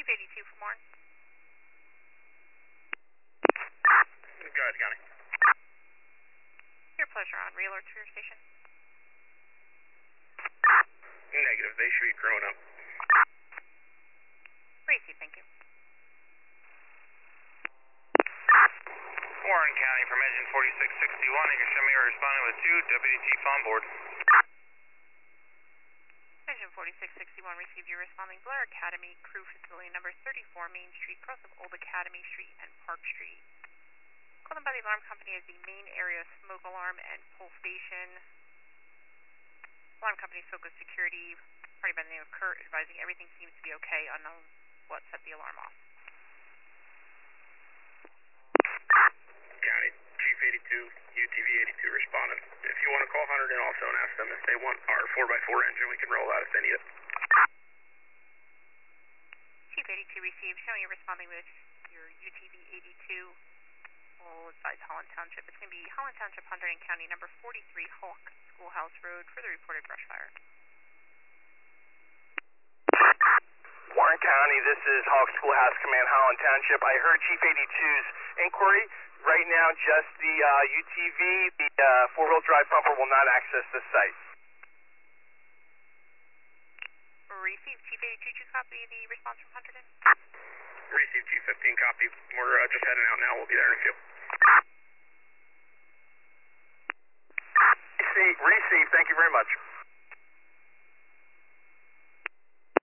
Chief 82 from Warren. Go ahead, Connie. Your pleasure on real alert to your station. Negative, they should be growing up. Receive, thank you. Warren County from engine 4661, you can show me you're responding with 2, Deputy Chief on board. Engine 4661 received your responding Blair Academy, crew facility number 34 Main Street, cross of Old Academy Street and Park Street. Called in by the alarm company as the main area smoke alarm and pull station. Alarm company spoke with security, party by the name of Kurt, advising everything seems to be okay, unknown what set the alarm off. County, Chief 82, UTV 82 responding. If you want to call Hunter in also and ask them if they want our 4x4 engine, we can roll out if they need it. Chief 82 received, showing you responding with your UTV 82. We'll advise Holland Township. It's going to be Holland Township, Hunterdon County, number 43 Hawk Schoolhouse Road for the reported brush fire. Warren County, this is Hawk Schoolhouse Command, Holland Township. I heard Chief 82's inquiry. Right now, just the UTV, the four-wheel drive bumper will not access this site. Received, Chief 82, did you copy the response from Hunterdon? Received, Chief 15, copy. We're just heading out now. We'll be there in a few. Receive, thank you very much.